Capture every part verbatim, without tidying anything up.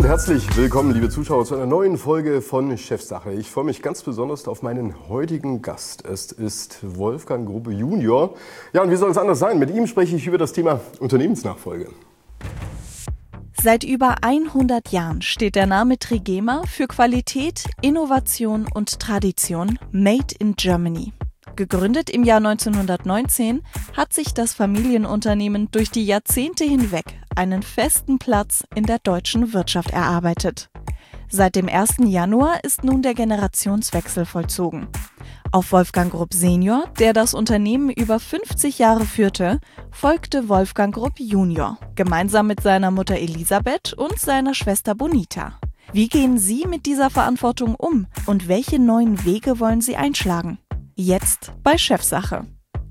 und herzlich willkommen, liebe Zuschauer, zu einer neuen Folge von Chefsache. Ich freue mich ganz besonders auf meinen heutigen Gast. Es ist Wolfgang Gruppe Junior. Ja, und wie soll es anders sein? Mit ihm spreche ich über das Thema Unternehmensnachfolge. Seit über hundert Jahren steht der Name Trigema für Qualität, Innovation und Tradition Made in Germany. Gegründet im Jahr neunzehnhundertneunzehn hat sich das Familienunternehmen durch die Jahrzehnte hinweg einen festen Platz in der deutschen Wirtschaft erarbeitet. Seit dem ersten Januar ist nun der Generationswechsel vollzogen. Auf Wolfgang Grupp Senior, der das Unternehmen über fünfzig Jahre führte, folgte Wolfgang Grupp Junior, gemeinsam mit seiner Mutter Elisabeth und seiner Schwester Bonita. Wie gehen Sie mit dieser Verantwortung um und welche neuen Wege wollen Sie einschlagen? Jetzt bei Chefsache.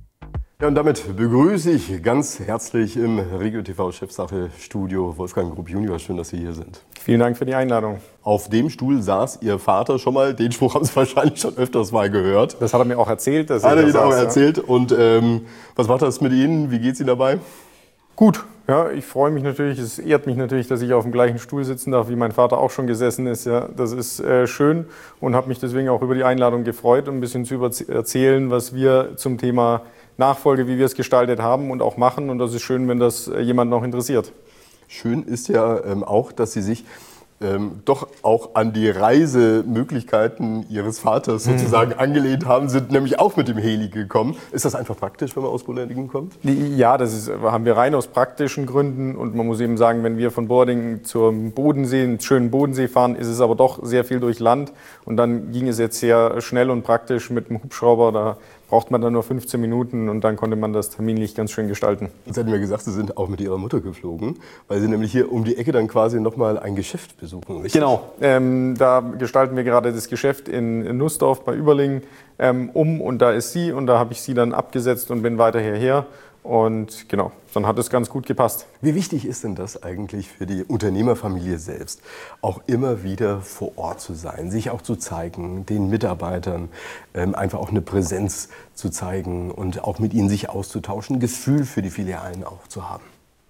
Ja, und damit begrüße ich ganz herzlich im Regio T V Chefsache Studio Wolfgang Grupp Junior. Schön, dass Sie hier sind. Vielen Dank für die Einladung. Auf dem Stuhl saß Ihr Vater schon mal. Den Spruch haben Sie wahrscheinlich schon öfters mal gehört. Das hat er mir auch erzählt. Dass hat er Ihnen auch ja. erzählt. Und ähm, was macht das mit Ihnen? Wie geht es Ihnen dabei? Gut. Ja, ich freue mich natürlich, es ehrt mich natürlich, dass ich auf dem gleichen Stuhl sitzen darf, wie mein Vater auch schon gesessen ist. Ja, das ist äh, schön und habe mich deswegen auch über die Einladung gefreut, um ein bisschen zu erzählen, was wir zum Thema Nachfolge, wie wir es gestaltet haben und auch machen. Und das ist schön, wenn das äh, jemand noch interessiert. Schön ist ja ähm, auch, dass Sie sich ähm, doch auch an die Reisemöglichkeiten Ihres Vaters sozusagen mhm. angelehnt haben, sind nämlich auch mit dem Heli gekommen. Ist das einfach praktisch, wenn man aus Bordingen kommt? Ja, das ist, haben wir rein aus praktischen Gründen. Und man muss eben sagen, wenn wir von Bordingen zum Bodensee, einen schönen Bodensee fahren, ist es aber doch sehr viel durch Land. Und dann ging es jetzt sehr schnell und praktisch mit dem Hubschrauber. Da braucht man dann nur fünfzehn Minuten und dann konnte man das terminlich ganz schön gestalten. Jetzt hatten wir gesagt, Sie sind auch mit Ihrer Mutter geflogen, weil Sie nämlich hier um die Ecke dann quasi nochmal ein Geschäft besuchen, richtig? Genau, ähm, da gestalten wir gerade das Geschäft in, in Nussdorf bei Überlingen ähm, um und da ist sie und da habe ich sie dann abgesetzt und bin weiter hierher. Und genau, dann hat es ganz gut gepasst. Wie wichtig ist denn das eigentlich für die Unternehmerfamilie selbst, auch immer wieder vor Ort zu sein, sich auch zu zeigen, den Mitarbeitern ähm, einfach auch eine Präsenz zu zeigen und auch mit ihnen sich auszutauschen, ein Gefühl für die Filialen auch zu haben?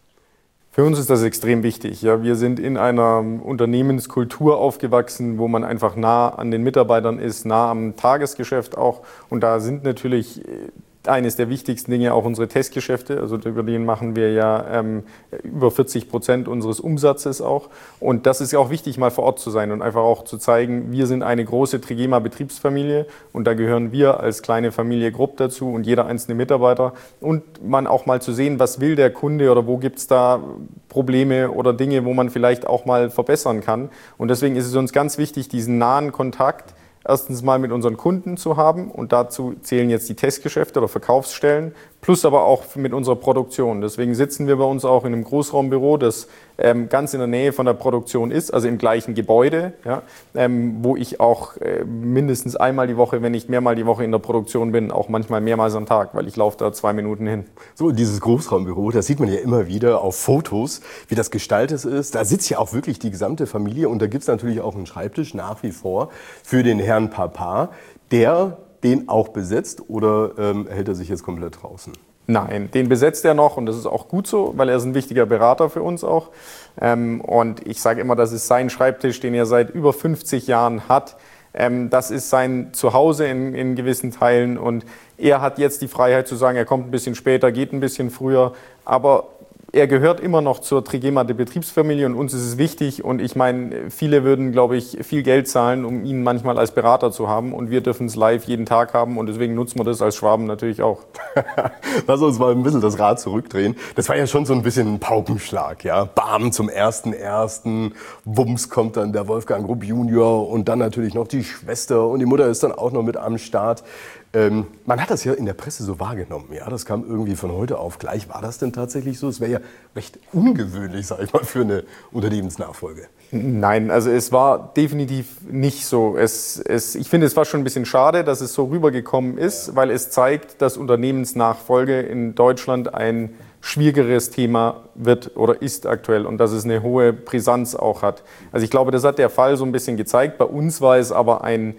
Für uns ist das extrem wichtig. Ja, wir sind in einer Unternehmenskultur aufgewachsen, wo man einfach nah an den Mitarbeitern ist, nah am Tagesgeschäft auch. Und da sind natürlich eines der wichtigsten Dinge auch unsere Testgeschäfte, also über den machen wir ja ähm, über vierzig Prozent unseres Umsatzes auch. Und das ist ja auch wichtig, mal vor Ort zu sein und einfach auch zu zeigen, wir sind eine große Trigema-Betriebsfamilie und da gehören wir als kleine Familie Grupp dazu und jeder einzelne Mitarbeiter. Und man auch mal zu sehen, was will der Kunde oder wo gibt es da Probleme oder Dinge, wo man vielleicht auch mal verbessern kann. Und deswegen ist es uns ganz wichtig, diesen nahen Kontakt erstens mal mit unseren Kunden zu haben und dazu zählen jetzt die Testgeschäfte oder Verkaufsstellen, plus aber auch mit unserer Produktion. Deswegen sitzen wir bei uns auch in einem Großraumbüro, das ähm, ganz in der Nähe von der Produktion ist, also im gleichen Gebäude, ja, ähm, wo ich auch äh, mindestens einmal die Woche, wenn nicht mehrmal die Woche in der Produktion bin, auch manchmal mehrmals am Tag, weil ich laufe da zwei Minuten hin. So, dieses Großraumbüro, das sieht man ja immer wieder auf Fotos, wie das gestaltet ist. Da sitzt ja auch wirklich die gesamte Familie und da gibt es natürlich auch einen Schreibtisch nach wie vor für den Herrn Papa, der den auch besetzt oder ähm, hält er sich jetzt komplett draußen? Nein, den besetzt er noch und das ist auch gut so, weil er ist ein wichtiger Berater für uns auch. Ähm, und ich sage immer, das ist sein Schreibtisch, den er seit über fünfzig Jahren hat. Ähm, das ist sein Zuhause in, in gewissen Teilen und er hat jetzt die Freiheit zu sagen, er kommt ein bisschen später, geht ein bisschen früher, aber er gehört immer noch zur Trigema, der Betriebsfamilie und uns ist es wichtig und ich meine, viele würden, glaube ich, viel Geld zahlen, um ihn manchmal als Berater zu haben und wir dürfen es live jeden Tag haben und deswegen nutzen wir das als Schwaben natürlich auch. Lass uns mal ein bisschen das Rad zurückdrehen. Das war ja schon so ein bisschen ein Paukenschlag, ja. Bam, zum ersten ersten Wumms kommt dann der Wolfgang Grupp Junior und dann natürlich noch die Schwester und die Mutter ist dann auch noch mit am Start. Ähm, man hat das ja in der Presse so wahrgenommen, ja, das kam irgendwie von heute auf gleich. War das denn tatsächlich so? Es wäre ja recht ungewöhnlich, sag ich mal, für eine Unternehmensnachfolge. Nein, also es war definitiv nicht so. Es, es, ich finde, es war schon ein bisschen schade, dass es so rübergekommen ist, weil es zeigt, dass Unternehmensnachfolge in Deutschland ein schwierigeres Thema wird oder ist aktuell und dass es eine hohe Brisanz auch hat. Also ich glaube, das hat der Fall so ein bisschen gezeigt. Bei uns war es aber ein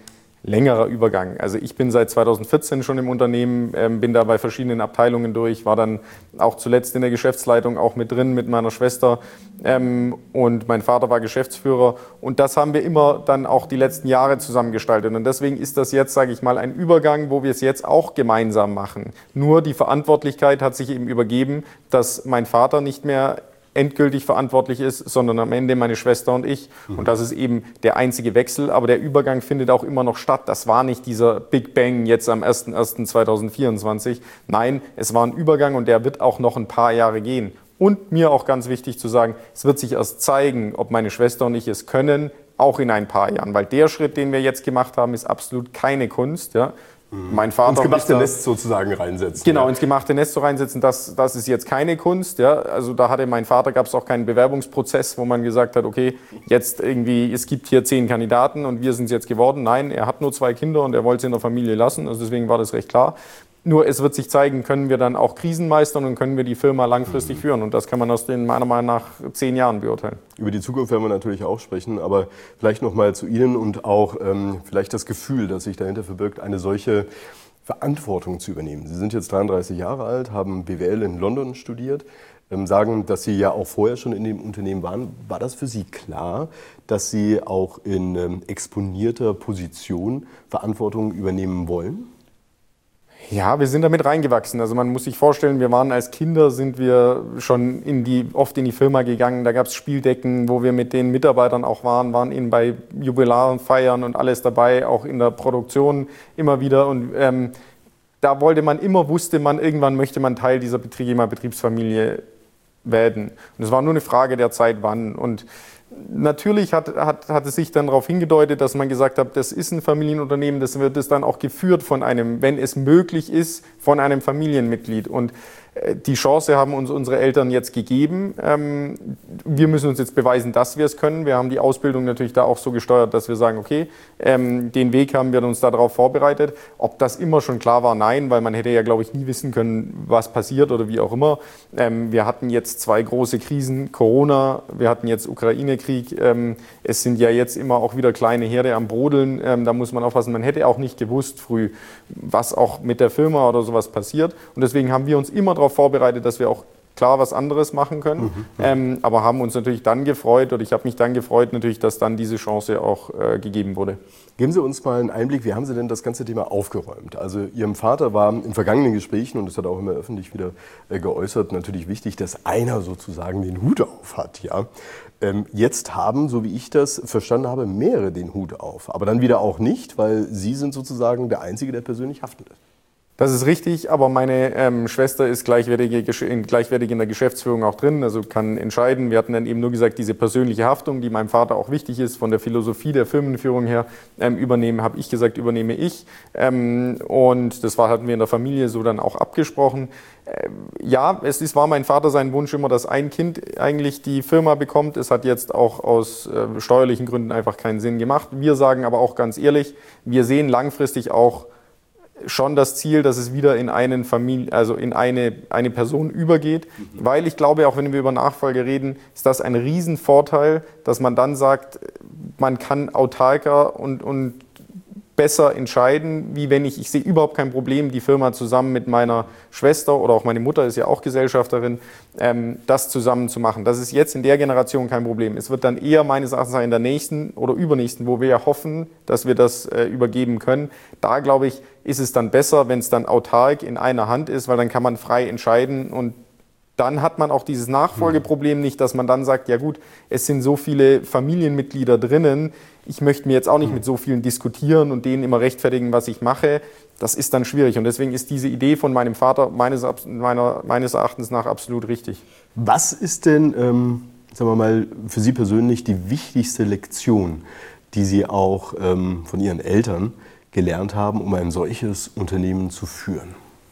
längerer Übergang. Also ich bin seit zweitausendvierzehn schon im Unternehmen, ähm, bin da bei verschiedenen Abteilungen durch, war dann auch zuletzt in der Geschäftsleitung auch mit drin mit meiner Schwester ähm, und mein Vater war Geschäftsführer und das haben wir immer dann auch die letzten Jahre zusammengestaltet und deswegen ist das jetzt, sage ich mal, ein Übergang, wo wir es jetzt auch gemeinsam machen. Nur die Verantwortlichkeit hat sich eben übergeben, dass mein Vater nicht mehr endgültig verantwortlich ist, sondern am Ende meine Schwester und ich. Und das ist eben der einzige Wechsel. Aber der Übergang findet auch immer noch statt. Das war nicht dieser Big Bang jetzt am ersten ersten zweitausendvierundzwanzig. Nein, es war ein Übergang und der wird auch noch ein paar Jahre gehen. Und mir auch ganz wichtig zu sagen, es wird sich erst zeigen, ob meine Schwester und ich es können, auch in ein paar Jahren. Weil der Schritt, den wir jetzt gemacht haben, ist absolut keine Kunst. Ja. Mein Vater ins gemachte Nest sozusagen reinsetzen. Genau, ja. ins gemachte Nest so reinsetzen, das, das ist jetzt keine Kunst. Ja. Also da hatte mein Vater, gab es auch keinen Bewerbungsprozess, wo man gesagt hat, okay, jetzt irgendwie, es gibt hier zehn Kandidaten und wir sind es jetzt geworden. Nein, er hat nur zwei Kinder und er wollte es in der Familie lassen. Also deswegen war das recht klar. Nur es wird sich zeigen, können wir dann auch Krisen meistern und können wir die Firma langfristig mhm. führen. Und das kann man aus den meiner Meinung nach zehn Jahren beurteilen. Über die Zukunft werden wir natürlich auch sprechen, aber vielleicht noch mal zu Ihnen und auch ähm, vielleicht das Gefühl, das sich dahinter verbirgt, eine solche Verantwortung zu übernehmen. Sie sind jetzt dreiunddreißig Jahre alt, haben B W L in London studiert, ähm, sagen, dass Sie ja auch vorher schon in dem Unternehmen waren. War das für Sie klar, dass Sie auch in ähm, exponierter Position Verantwortung übernehmen wollen? Ja, wir sind damit reingewachsen. Also man muss sich vorstellen, wir waren als Kinder, sind wir schon in die, oft in die Firma gegangen. Da gab es Spieldecken, wo wir mit den Mitarbeitern auch waren, waren eben bei Jubilaren, Feiern und alles dabei, auch in der Produktion immer wieder. Und ähm, da wollte man immer, wusste man, irgendwann möchte man Teil dieser Trigema-Betriebsfamilie werden. Und es war nur eine Frage der Zeit, wann. Und natürlich hat, hat, hat es sich dann darauf hingedeutet, dass man gesagt hat, das ist ein Familienunternehmen, das wird es dann auch geführt von einem, wenn es möglich ist, von einem Familienmitglied. Und die Chance haben uns unsere Eltern jetzt gegeben. Wir müssen uns jetzt beweisen, dass wir es können. Wir haben die Ausbildung natürlich da auch so gesteuert, dass wir sagen, okay, den Weg haben wir uns darauf vorbereitet. Ob das immer schon klar war, nein, weil man hätte ja, glaube ich, nie wissen können, was passiert oder wie auch immer. Wir hatten jetzt zwei große Krisen, Corona, wir hatten jetzt Ukraine-Krieg. Es sind ja jetzt immer auch wieder kleine Herde am Brodeln. Da muss man aufpassen. Man hätte auch nicht gewusst früh, was auch mit der Firma oder sowas passiert. Und deswegen haben wir uns immer darauf vorbereitet, dass wir auch klar was anderes machen können, mhm, ähm, aber haben uns natürlich dann gefreut, oder ich habe mich dann gefreut natürlich, dass dann diese Chance auch äh, gegeben wurde. Geben Sie uns mal einen Einblick, wie haben Sie denn das ganze Thema aufgeräumt? Also Ihrem Vater war in vergangenen Gesprächen, und das hat er auch immer öffentlich wieder äh, geäußert, natürlich wichtig, dass einer sozusagen den Hut auf hat. Ja? Ähm, jetzt haben, so wie ich das verstanden habe, mehrere den Hut auf, aber dann wieder auch nicht, weil Sie sind sozusagen der Einzige, der persönlich haftend ist. Das ist richtig, aber meine ähm, Schwester ist gleichwertig, gleichwertig in der Geschäftsführung auch drin, also kann entscheiden. Wir hatten dann eben nur gesagt, diese persönliche Haftung, die meinem Vater auch wichtig ist, von der Philosophie der Firmenführung her, ähm, übernehmen, habe ich gesagt, übernehme ich. Ähm, und das war, hatten wir in der Familie so dann auch abgesprochen. Ähm, ja, es ist, war mein Vater sein Wunsch immer, dass ein Kind eigentlich die Firma bekommt. Es hat jetzt auch aus äh, steuerlichen Gründen einfach keinen Sinn gemacht. Wir sagen aber auch ganz ehrlich, wir sehen langfristig auch schon das Ziel, dass es wieder in einen Familie, also in eine, eine Person übergeht, weil ich glaube, auch wenn wir über Nachfolge reden, ist das ein Riesenvorteil, dass man dann sagt, man kann autarker und, und besser entscheiden, wie wenn ich, ich sehe überhaupt kein Problem, die Firma zusammen mit meiner Schwester oder auch meine Mutter ist ja auch Gesellschafterin, ähm, das zusammen zu machen. Das ist jetzt in der Generation kein Problem. Es wird dann eher meines Erachtens in der nächsten oder übernächsten, wo wir ja hoffen, dass wir das äh, übergeben können. Da glaube ich, ist es dann besser, wenn es dann autark in einer Hand ist, weil dann kann man frei entscheiden und dann hat man auch dieses Nachfolgeproblem nicht, dass man dann sagt, ja gut, es sind so viele Familienmitglieder drinnen, ich möchte mir jetzt auch nicht mit so vielen diskutieren und denen immer rechtfertigen, was ich mache. Das ist dann schwierig und deswegen ist diese Idee von meinem Vater meines, meiner, meines Erachtens nach absolut richtig. Was ist denn, ähm, sagen wir mal, für Sie persönlich die wichtigste Lektion, die Sie auch ähm, von Ihren Eltern gelernt haben, um ein solches Unternehmen zu führen?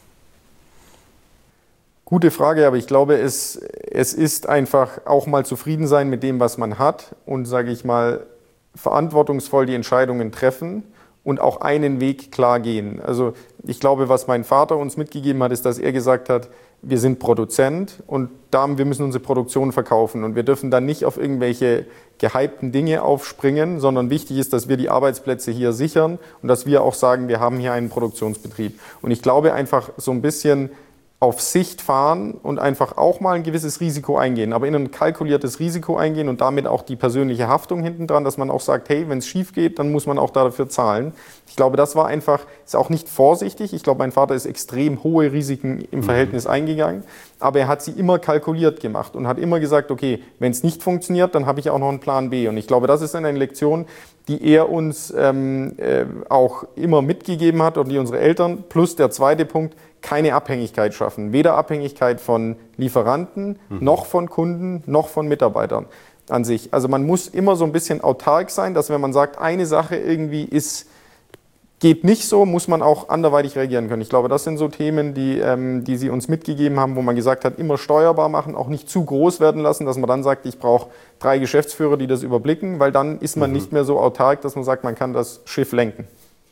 Gute Frage, aber ich glaube, es, es ist einfach auch mal zufrieden sein mit dem, was man hat und, sage ich mal, verantwortungsvoll die Entscheidungen treffen und auch einen Weg klar gehen. Also ich glaube, was mein Vater uns mitgegeben hat, ist, dass er gesagt hat, wir sind Produzent und da, wir müssen unsere Produktion verkaufen und wir dürfen dann nicht auf irgendwelche gehypten Dinge aufspringen, sondern wichtig ist, dass wir die Arbeitsplätze hier sichern und dass wir auch sagen, wir haben hier einen Produktionsbetrieb. Und ich glaube einfach so ein bisschen auf Sicht fahren und einfach auch mal ein gewisses Risiko eingehen, aber in ein kalkuliertes Risiko eingehen und damit auch die persönliche Haftung hinten dran, dass man auch sagt, hey, wenn es schief geht, dann muss man auch dafür zahlen. Ich glaube, das war einfach, ist auch nicht vorsichtig. Ich glaube, mein Vater ist extrem hohe Risiken im Verhältnis mhm. eingegangen, aber er hat sie immer kalkuliert gemacht und hat immer gesagt, okay, wenn es nicht funktioniert, dann habe ich auch noch einen Plan B. Und ich glaube, das ist eine Lektion, die er uns ähm, äh, auch immer mitgegeben hat und die unsere Eltern, plus der zweite Punkt, keine Abhängigkeit schaffen. Weder Abhängigkeit von Lieferanten, mhm. noch von Kunden, noch von Mitarbeitern an sich. Also man muss immer so ein bisschen autark sein, dass wenn man sagt, eine Sache irgendwie ist, geht nicht so, muss man auch anderweitig reagieren können. Ich glaube, das sind so Themen, die, ähm, die sie uns mitgegeben haben, wo man gesagt hat, immer steuerbar machen, auch nicht zu groß werden lassen, dass man dann sagt, ich brauche drei Geschäftsführer, die das überblicken, weil dann ist man mhm. nicht mehr so autark, dass man sagt, man kann das Schiff lenken.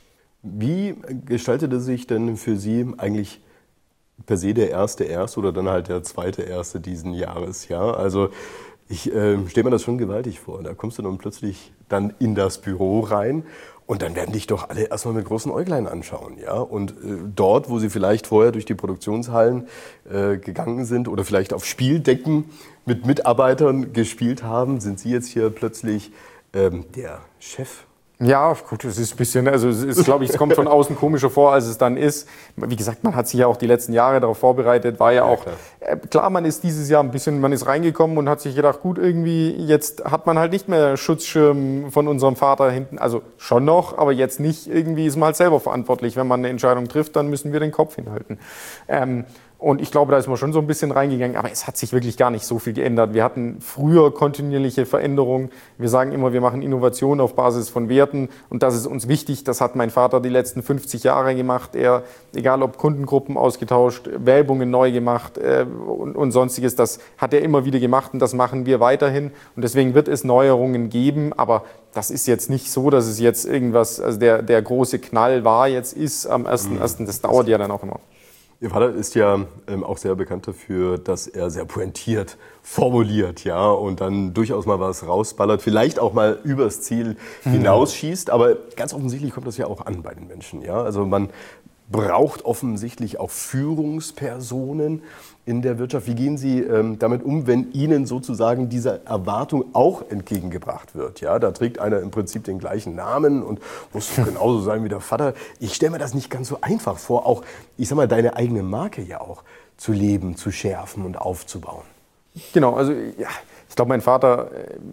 Wie gestaltete sich denn für Sie eigentlich per se der erste Erste oder dann halt der zweite Erste diesen Jahres? Ja, also ich äh, stelle mir das schon gewaltig vor. Da kommst du dann plötzlich dann in das Büro rein und dann werden dich doch alle erstmal mit großen Äuglein anschauen. Ja? Und äh, dort, wo sie vielleicht vorher durch die Produktionshallen äh, gegangen sind oder vielleicht auf Spieldecken mit Mitarbeitern gespielt haben, sind Sie jetzt hier plötzlich ähm, der Chef. Ja, gut, es ist ein bisschen, also es ist, glaube ich, es kommt von außen komischer vor, als es dann ist. Wie gesagt, man hat sich ja auch die letzten Jahre darauf vorbereitet, war ja, ja auch, klar. Äh, klar, man ist dieses Jahr ein bisschen, man ist reingekommen und hat sich gedacht, gut, irgendwie, jetzt hat man halt nicht mehr Schutzschirm von unserem Vater hinten, also schon noch, aber jetzt nicht, irgendwie ist man halt selber verantwortlich. Wenn man eine Entscheidung trifft, dann müssen wir den Kopf hinhalten. Ähm, Und ich glaube, da ist man schon so ein bisschen reingegangen, aber es hat sich wirklich gar nicht so viel geändert. Wir hatten früher kontinuierliche Veränderungen. Wir sagen immer, wir machen Innovation auf Basis von Werten und das ist uns wichtig. Das hat mein Vater die letzten fünfzig Jahre gemacht. Er, egal ob Kundengruppen ausgetauscht, Werbungen neu gemacht äh, und, und sonstiges, das hat er immer wieder gemacht und das machen wir weiterhin. Und deswegen wird es Neuerungen geben, aber das ist jetzt nicht so, dass es jetzt irgendwas, also der, der große Knall war, jetzt ist am ersten ersten Das dauert ja dann auch immer. Ihr Vater ist ja ähm, auch sehr bekannt dafür, dass er sehr pointiert formuliert, ja, und dann durchaus mal was rausballert, vielleicht auch mal übers Ziel hinausschießt, aber ganz offensichtlich kommt das ja auch an bei den Menschen, ja. Also man braucht offensichtlich auch Führungspersonen in der Wirtschaft. Wie gehen Sie ähm, damit um, wenn Ihnen sozusagen diese Erwartung auch entgegengebracht wird? Ja, da trägt einer im Prinzip den gleichen Namen und muss genauso sein wie der Vater. Ich stelle mir das nicht ganz so einfach vor, auch, ich sag mal, deine eigene Marke ja auch zu leben, zu schärfen und aufzubauen. Genau, also ja, ich glaube, mein Vater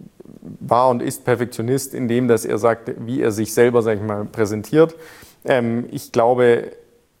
war und ist Perfektionist in dem, dass er sagt, wie er sich selber, sag ich mal, präsentiert. Ähm, ich glaube,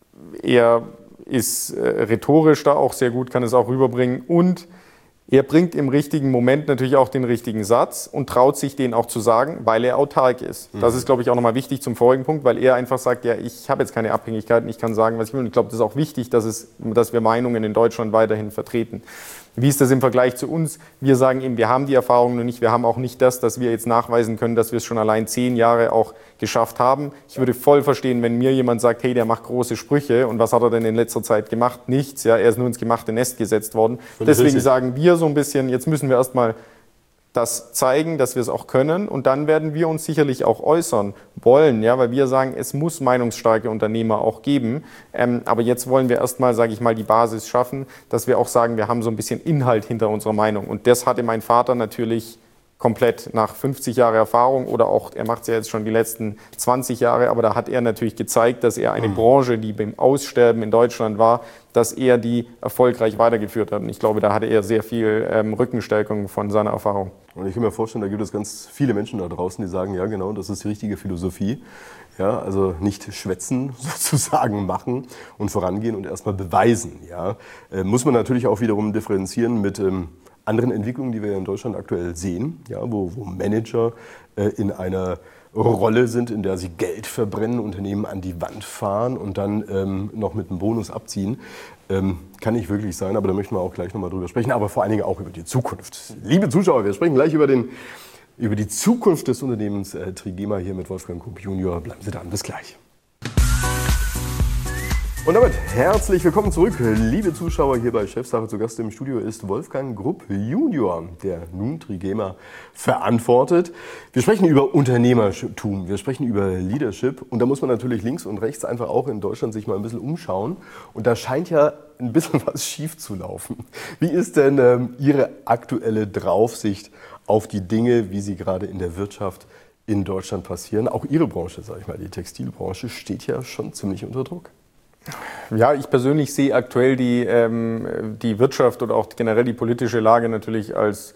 er ist äh, rhetorisch da auch sehr gut, kann es auch rüberbringen und er bringt im richtigen Moment natürlich auch den richtigen Satz und traut sich den auch zu sagen, weil er autark ist. Mhm. Das ist, glaube ich, auch nochmal wichtig zum vorigen Punkt, weil er einfach sagt, ja, ich habe jetzt keine Abhängigkeiten, ich kann sagen, was ich will. Und ich glaube, das ist auch wichtig, dass, es, dass wir Meinungen in Deutschland weiterhin vertreten. Wie ist das im Vergleich zu uns? Wir sagen eben, wir haben die Erfahrung noch nicht, wir haben auch nicht das, dass wir jetzt nachweisen können, dass wir es schon allein zehn Jahre auch geschafft haben. Ich würde voll verstehen, wenn mir jemand sagt, hey, der macht große Sprüche und was hat er denn in letzter Zeit gemacht? Nichts, ja, er ist nur ins gemachte Nest gesetzt worden. Deswegen sagen wir so ein bisschen, jetzt müssen wir erstmal das zeigen, dass wir es auch können und dann werden wir uns sicherlich auch äußern wollen, ja, weil wir sagen, es muss meinungsstarke Unternehmer auch geben, ähm, aber jetzt wollen wir erstmal, sage ich mal, die Basis schaffen, dass wir auch sagen, wir haben so ein bisschen Inhalt hinter unserer Meinung und das hatte mein Vater natürlich komplett nach fünfzig Jahre Erfahrung oder auch, er macht es ja jetzt schon die letzten zwanzig Jahre, aber da hat er natürlich gezeigt, dass er eine mhm. Branche, die beim Aussterben in Deutschland war, dass er die erfolgreich weitergeführt hat. Und ich glaube, da hatte er sehr viel ähm, Rückenstärkung von seiner Erfahrung. Und ich kann mir vorstellen, da gibt es ganz viele Menschen da draußen, die sagen, ja genau, das ist die richtige Philosophie. Ja, also nicht schwätzen, sozusagen machen und vorangehen und erstmal beweisen. Ja. Äh, muss man natürlich auch wiederum differenzieren mit ähm, anderen Entwicklungen, die wir in Deutschland aktuell sehen, ja, wo, wo Manager äh, in einer Rolle sind, in der sie Geld verbrennen, Unternehmen an die Wand fahren und dann ähm, noch mit einem Bonus abziehen. Ähm, kann nicht wirklich sein, aber da möchten wir auch gleich nochmal drüber sprechen, aber vor allen Dingen auch über die Zukunft. Liebe Zuschauer, wir sprechen gleich über den über die Zukunft des Unternehmens äh, Trigema hier mit Wolfgang Grupp Junior. Bleiben Sie dran, bis gleich. Und damit herzlich willkommen zurück, liebe Zuschauer, hier bei Chefsache. Zu Gast im Studio ist Wolfgang Grupp Junior, der nun Trigema verantwortet. Wir sprechen über Unternehmertum, wir sprechen über Leadership und da muss man natürlich links und rechts einfach auch in Deutschland sich mal ein bisschen umschauen und da scheint ja ein bisschen was schief zu laufen. Wie ist denn ähm, Ihre aktuelle Draufsicht auf die Dinge, wie sie gerade in der Wirtschaft in Deutschland passieren? Auch Ihre Branche, sage ich mal, die Textilbranche, steht ja schon ziemlich unter Druck. Ja, ich persönlich sehe aktuell die, ähm, die Wirtschaft oder auch generell die politische Lage natürlich als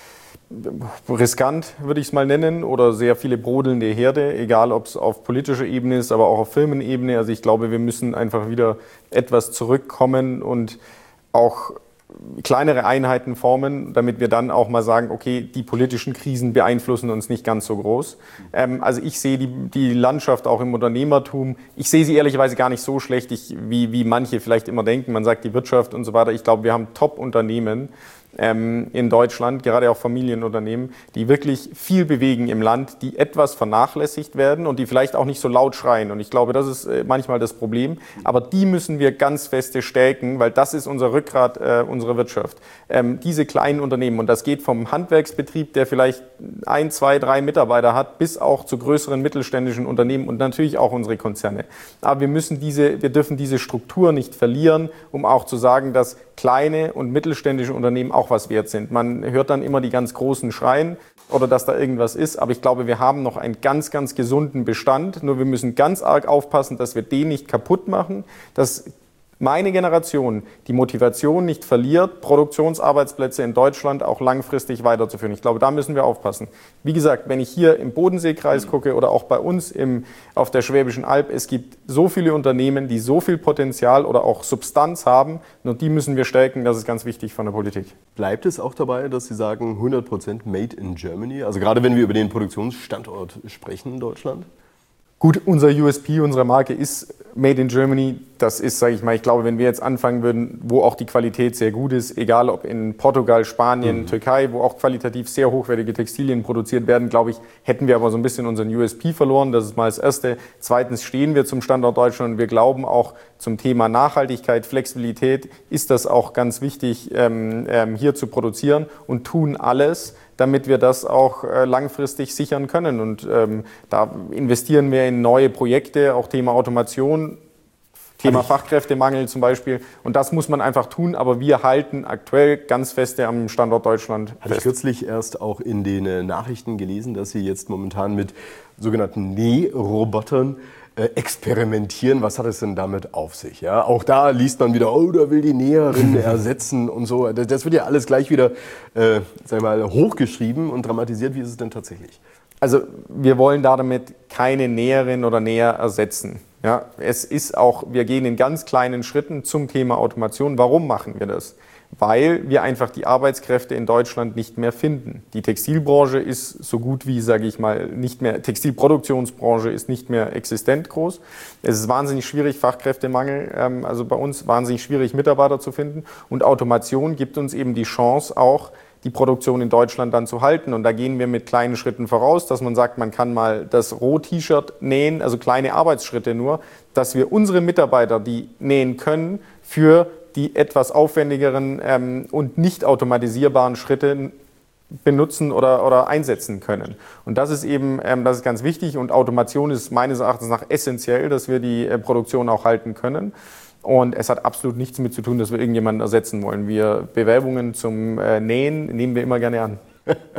riskant, würde ich es mal nennen, oder sehr viele brodelnde Herde, egal ob es auf politischer Ebene ist, aber auch auf Firmenebene. Also ich glaube, wir müssen einfach wieder etwas zurückkommen und auch kleinere Einheiten formen, damit wir dann auch mal sagen, okay, die politischen Krisen beeinflussen uns nicht ganz so groß. Ähm, also ich sehe die, die Landschaft auch im Unternehmertum, ich sehe sie ehrlicherweise gar nicht so schlecht, ich, wie, wie manche vielleicht immer denken. Man sagt die Wirtschaft und so weiter. Ich glaube, wir haben Top-Unternehmen ähm, in Deutschland, gerade auch Familienunternehmen, die wirklich viel bewegen im Land, die etwas vernachlässigt werden und die vielleicht auch nicht so laut schreien. Und ich glaube, das ist äh, manchmal das Problem. Aber die müssen wir ganz feste stärken, weil das ist unser Rückgrat äh, unserer Wirtschaft. Ähm, diese kleinen Unternehmen, und das geht vom Handwerksbetrieb, der vielleicht ein, zwei, drei Mitarbeiter hat, bis auch zu größeren mittelständischen Unternehmen und natürlich auch unsere Konzerne. Aber wir müssen diese, wir dürfen diese Struktur nicht verlieren, um auch zu sagen, dass kleine und mittelständische Unternehmen auch was wert sind. Man hört dann immer die ganz großen schreien oder dass da irgendwas ist, aber ich glaube, wir haben noch einen ganz, ganz gesunden Bestand. Nur wir müssen ganz arg aufpassen, dass wir den nicht kaputt machen, dass meine Generation die Motivation nicht verliert, Produktionsarbeitsplätze in Deutschland auch langfristig weiterzuführen. Ich glaube, da müssen wir aufpassen. Wie gesagt, wenn ich hier im Bodenseekreis gucke oder auch bei uns im, auf der Schwäbischen Alb, es gibt so viele Unternehmen, die so viel Potenzial oder auch Substanz haben, nur die müssen wir stärken. Das ist ganz wichtig von der Politik. Bleibt es auch dabei, dass Sie sagen hundert Prozent Made in Germany? Also gerade wenn wir über den Produktionsstandort sprechen in Deutschland? Gut, unser U S P, unsere Marke ist Made in Germany. Das ist, sage ich mal, ich glaube, wenn wir jetzt anfangen würden, wo auch die Qualität sehr gut ist, egal ob in Portugal, Spanien, mhm. Türkei, wo auch qualitativ sehr hochwertige Textilien produziert werden, glaube ich, hätten wir aber so ein bisschen unseren U S P verloren. Das ist mal das Erste. Zweitens stehen wir zum Standort Deutschland und wir glauben auch zum Thema Nachhaltigkeit, Flexibilität ist das auch ganz wichtig, ähm, ähm, hier zu produzieren und tun alles, damit wir das auch äh, langfristig sichern können. Und ähm, da investieren wir in neue Projekte, auch Thema Automation, Thema Fachkräftemangel zum Beispiel. Und das muss man einfach tun, aber wir halten aktuell ganz feste am Standort Deutschland fest. Hatte ich kürzlich erst auch in den äh, Nachrichten gelesen, dass Sie jetzt momentan mit sogenannten Nährobotern äh, experimentieren. Was hat es denn damit auf sich? Ja, auch da liest man wieder, oh, da will die Näherin ersetzen und so. Das, das wird ja alles gleich wieder äh, sag ich mal, hochgeschrieben und dramatisiert. Wie ist es denn tatsächlich? Also wir wollen damit keine Näherin oder Näher ersetzen. Ja, es ist auch, wir gehen in ganz kleinen Schritten zum Thema Automation. Warum machen wir das? Weil wir einfach die Arbeitskräfte in Deutschland nicht mehr finden. Die Textilbranche ist so gut wie, sage ich mal, nicht mehr, Textilproduktionsbranche ist nicht mehr existent groß. Es ist wahnsinnig schwierig, Fachkräftemangel, ähm, also bei uns wahnsinnig schwierig, Mitarbeiter zu finden. Und Automation gibt uns eben die Chance auch, die Produktion in Deutschland dann zu halten. Und da gehen wir mit kleinen Schritten voraus, dass man sagt, man kann mal das Roh-T-Shirt nähen, also kleine Arbeitsschritte nur, dass wir unsere Mitarbeiter, die nähen können, für die etwas aufwendigeren ähm, und nicht automatisierbaren Schritte benutzen oder, oder einsetzen können. Und das ist eben, ähm, das ist ganz wichtig und Automation ist meines Erachtens nach essentiell, dass wir die äh, Produktion auch halten können. Und es hat absolut nichts damit zu tun, dass wir irgendjemanden ersetzen wollen. Wir Bewerbungen zum äh, Nähen nehmen wir immer gerne an.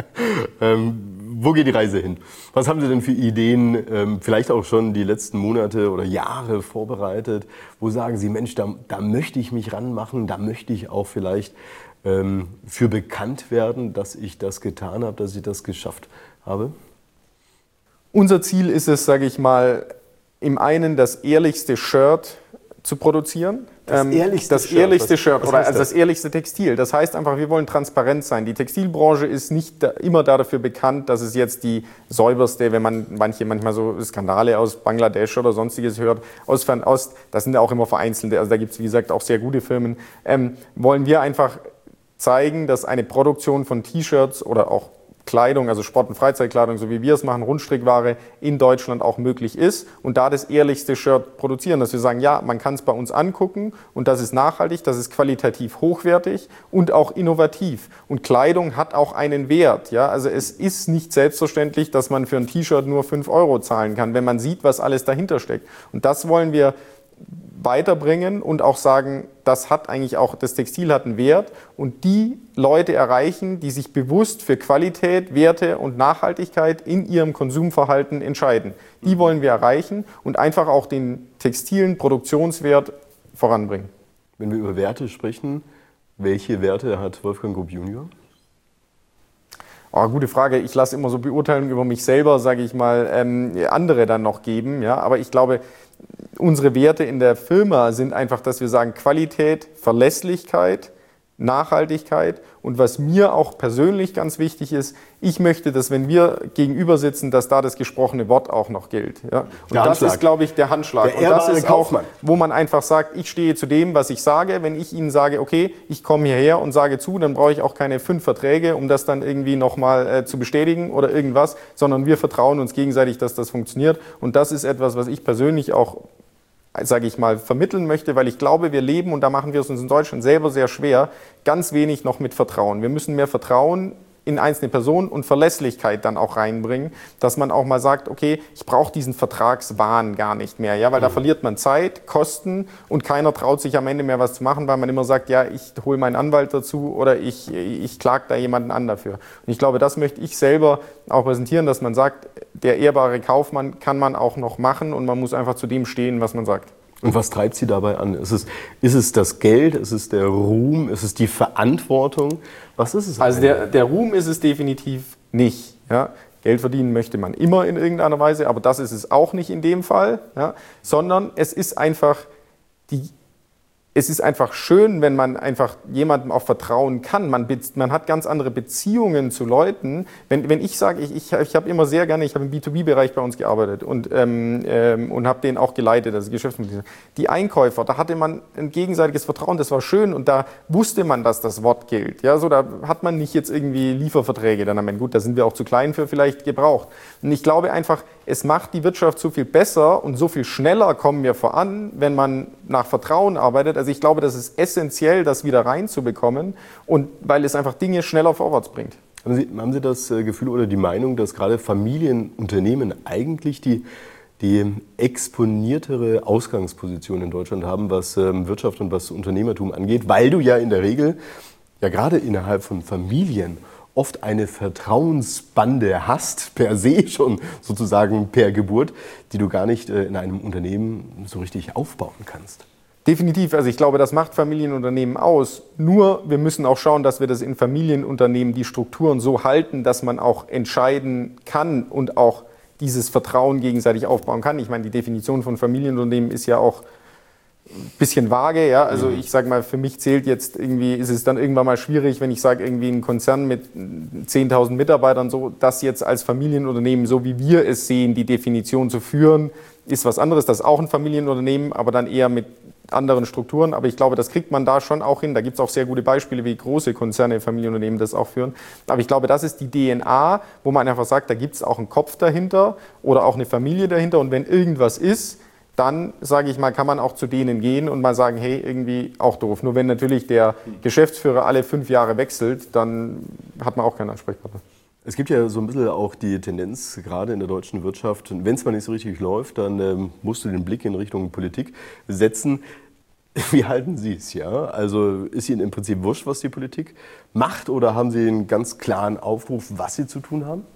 ähm, wo geht die Reise hin? Was haben Sie denn für Ideen, ähm, vielleicht auch schon die letzten Monate oder Jahre vorbereitet? Wo sagen Sie, Mensch, da, da möchte ich mich ranmachen, da möchte ich auch vielleicht ähm, für bekannt werden, dass ich das getan habe, dass ich das geschafft habe? Unser Ziel ist es, sage ich mal, im einen das ehrlichste Shirt zu produzieren. Das ehrlichste das Shirt, ehrlichste was, Shirt was oder heißt also das? das ehrlichste Textil. Das heißt einfach, wir wollen transparent sein. Die Textilbranche ist nicht da, immer dafür bekannt, dass es jetzt die säuberste, wenn man manche manchmal so Skandale aus Bangladesch oder sonstiges hört, aus Fernost, das sind ja auch immer vereinzelte, also da gibt es wie gesagt auch sehr gute Firmen, ähm, wollen wir einfach zeigen, dass eine Produktion von T-Shirts oder auch Kleidung, also Sport- und Freizeitkleidung, so wie wir es machen, Rundstrickware in Deutschland auch möglich ist und da das ehrlichste Shirt produzieren, dass wir sagen, ja, man kann es bei uns angucken und das ist nachhaltig, das ist qualitativ hochwertig und auch innovativ. Und Kleidung hat auch einen Wert. Ja? Also es ist nicht selbstverständlich, dass man für ein T-Shirt nur fünf Euro zahlen kann, wenn man sieht, was alles dahinter steckt. Und das wollen wir weiterbringen und auch sagen, das hat eigentlich auch, das Textil hat einen Wert und die Leute erreichen, die sich bewusst für Qualität, Werte und Nachhaltigkeit in ihrem Konsumverhalten entscheiden. Die wollen wir erreichen und einfach auch den textilen Produktionswert voranbringen. Wenn wir über Werte sprechen, welche Werte hat Wolfgang Grupp Junior? Oh, gute Frage. Ich lasse immer so Beurteilungen über mich selber, sage ich mal, ähm, andere dann noch geben. Ja? Aber ich glaube, unsere Werte in der Firma sind einfach, dass wir sagen Qualität, Verlässlichkeit, Nachhaltigkeit und was mir auch persönlich ganz wichtig ist, ich möchte, dass wenn wir gegenüber sitzen, dass da das gesprochene Wort auch noch gilt. Ja? Und der das ist, glaube ich, der Handschlag. Der und das ist auch, Kaufmann. wo man einfach sagt, ich stehe zu dem, was ich sage. Wenn ich Ihnen sage, okay, ich komme hierher und sage zu, dann brauche ich auch keine fünf Verträge, um das dann irgendwie nochmal äh, zu bestätigen oder irgendwas, sondern wir vertrauen uns gegenseitig, dass das funktioniert. Und das ist etwas, was ich persönlich auch, sage ich mal, vermitteln möchte, weil ich glaube, wir leben, und da machen wir es uns in Deutschland selber sehr schwer, ganz wenig noch mit Vertrauen. Wir müssen mehr Vertrauen in einzelne Personen und Verlässlichkeit dann auch reinbringen, dass man auch mal sagt, okay, ich brauche diesen Vertragswahn gar nicht mehr, ja, weil da verliert man Zeit, Kosten und keiner traut sich am Ende mehr was zu machen, weil man immer sagt, ja, ich hole meinen Anwalt dazu oder ich, ich klage da jemanden an dafür. Und ich glaube, das möchte ich selber auch präsentieren, dass man sagt, der ehrbare Kaufmann kann man auch noch machen und man muss einfach zu dem stehen, was man sagt. Und was treibt Sie dabei an? Ist es, ist es das Geld? Ist es der Ruhm? Ist es die Verantwortung? Was ist es? Also der, der Ruhm ist es definitiv nicht. Ja? Geld verdienen möchte man immer in irgendeiner Weise, aber das ist es auch nicht in dem Fall. Ja? Sondern es ist einfach die Es ist einfach schön, wenn man einfach jemandem auch vertrauen kann. Man, man hat ganz andere Beziehungen zu Leuten. Wenn, wenn ich sage, ich, ich, ich habe immer sehr gerne, ich habe im B zwei B-Bereich bei uns gearbeitet und, ähm, ähm, und habe den auch geleitet, also Geschäftsmittel. Die Einkäufer, da hatte man ein gegenseitiges Vertrauen, das war schön und da wusste man, dass das Wort gilt. Ja, so, da hat man nicht jetzt irgendwie Lieferverträge dann am Ende. Gut, da sind wir auch zu klein für vielleicht gebraucht. Und ich glaube einfach, es macht die Wirtschaft so viel besser und so viel schneller kommen wir voran, wenn man nach Vertrauen arbeitet. Also ich glaube, das ist essentiell, das wieder reinzubekommen und weil es einfach Dinge schneller vorwärts bringt. Haben Sie, haben Sie das Gefühl oder die Meinung, dass gerade Familienunternehmen eigentlich die, die exponiertere Ausgangsposition in Deutschland haben, was ähm, Wirtschaft und was Unternehmertum angeht, weil du ja in der Regel, ja gerade innerhalb von Familien, oft eine Vertrauensbande hast, per se schon sozusagen per Geburt, die du gar nicht in einem Unternehmen so richtig aufbauen kannst? Definitiv, also ich glaube, das macht Familienunternehmen aus. Nur wir müssen auch schauen, dass wir das in Familienunternehmen die Strukturen so halten, dass man auch entscheiden kann und auch dieses Vertrauen gegenseitig aufbauen kann. Ich meine, die Definition von Familienunternehmen ist ja auch ein bisschen vage, ja, also ich sage mal, für mich zählt jetzt irgendwie, ist es dann irgendwann mal schwierig, wenn ich sage, irgendwie ein Konzern mit zehntausend Mitarbeitern, so das jetzt als Familienunternehmen, so wie wir es sehen, die Definition zu führen, ist was anderes, das ist auch ein Familienunternehmen, aber dann eher mit anderen Strukturen, aber ich glaube, das kriegt man da schon auch hin, da gibt es auch sehr gute Beispiele, wie große Konzerne, Familienunternehmen das auch führen, aber ich glaube, das ist die D N A, wo man einfach sagt, da gibt es auch einen Kopf dahinter oder auch eine Familie dahinter und wenn irgendwas ist, dann, sage ich mal, kann man auch zu denen gehen und mal sagen, hey, irgendwie auch doof. Nur wenn natürlich der Geschäftsführer alle fünf Jahre wechselt, dann hat man auch keinen Ansprechpartner. Es gibt ja so ein bisschen auch die Tendenz, gerade in der deutschen Wirtschaft, wenn es mal nicht so richtig läuft, dann ähm, musst du den Blick in Richtung Politik setzen. Wie halten Sie es, ja? Also ist Ihnen im Prinzip wurscht, was die Politik macht, oder haben Sie einen ganz klaren Aufruf, was Sie zu tun haben?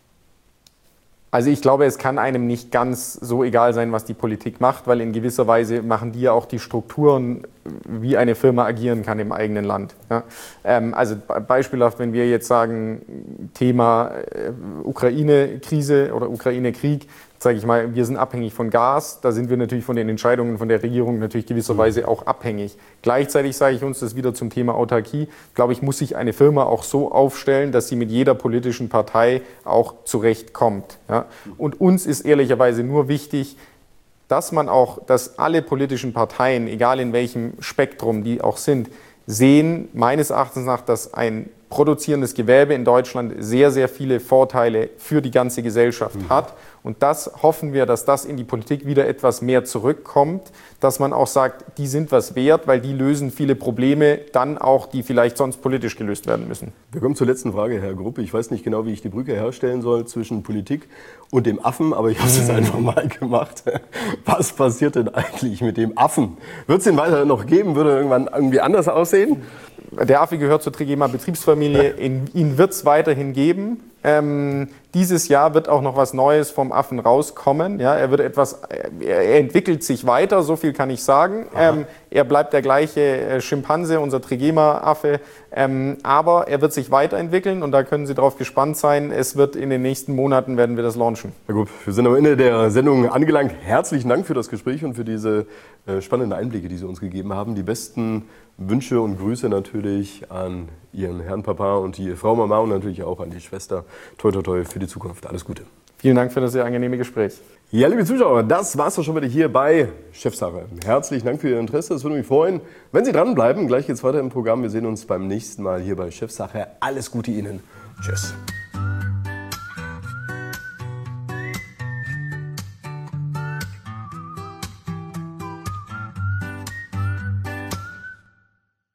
Also ich glaube, es kann einem nicht ganz so egal sein, was die Politik macht, weil in gewisser Weise machen die ja auch die Strukturen, wie eine Firma agieren kann im eigenen Land. Ja, ähm, also beispielhaft, wenn wir jetzt sagen, Thema äh, Ukraine-Krise oder Ukraine-Krieg, sage ich mal, wir sind abhängig von Gas, da sind wir natürlich von den Entscheidungen von der Regierung natürlich gewisserweise auch abhängig. Gleichzeitig sage ich uns das wieder zum Thema Autarkie, glaube ich, muss sich eine Firma auch so aufstellen, dass sie mit jeder politischen Partei auch zurechtkommt. Ja? Und uns ist ehrlicherweise nur wichtig, dass man auch, dass alle politischen Parteien, egal in welchem Spektrum die auch sind, sehen meines Erachtens nach, dass ein produzierendes Gewerbe in Deutschland sehr, sehr viele Vorteile für die ganze Gesellschaft mhm. hat. Und das hoffen wir, dass das in die Politik wieder etwas mehr zurückkommt, dass man auch sagt, die sind was wert, weil die lösen viele Probleme dann auch, die vielleicht sonst politisch gelöst werden müssen. Wir kommen zur letzten Frage, Herr Gruppe. Ich weiß nicht genau, wie ich die Brücke herstellen soll zwischen Politik und dem Affen, aber ich habe es jetzt einfach mal gemacht. Was passiert denn eigentlich mit dem Affen? Wird es den weiterhin noch geben? Würde er irgendwann irgendwie anders aussehen? Der Affe gehört zur Trigema Betriebsfamilie. Ihn wird es weiterhin geben. Ähm, dieses Jahr wird auch noch was Neues vom Affen rauskommen. Ja, er wird etwas, er entwickelt sich weiter, so viel kann ich sagen. Ähm, er bleibt der gleiche äh, Schimpanse, unser Trigema-Affe, ähm, aber er wird sich weiterentwickeln und da können Sie drauf gespannt sein. Es wird in den nächsten Monaten werden wir das launchen. Na gut, wir sind am Ende der Sendung angelangt. Herzlichen Dank für das Gespräch und für diese äh, spannenden Einblicke, die Sie uns gegeben haben. Die besten Wünsche und Grüße natürlich an Ihren Herrn Papa und die Frau Mama und natürlich auch an die Schwester. Toi, toi, toi für die Zukunft. Alles Gute. Vielen Dank für das sehr angenehme Gespräch. Ja, liebe Zuschauer, das war's doch schon wieder hier bei Chefsache. Herzlichen Dank für Ihr Interesse. Es würde mich freuen, wenn Sie dranbleiben. Gleich geht's weiter im Programm. Wir sehen uns beim nächsten Mal hier bei Chefsache. Alles Gute Ihnen. Tschüss.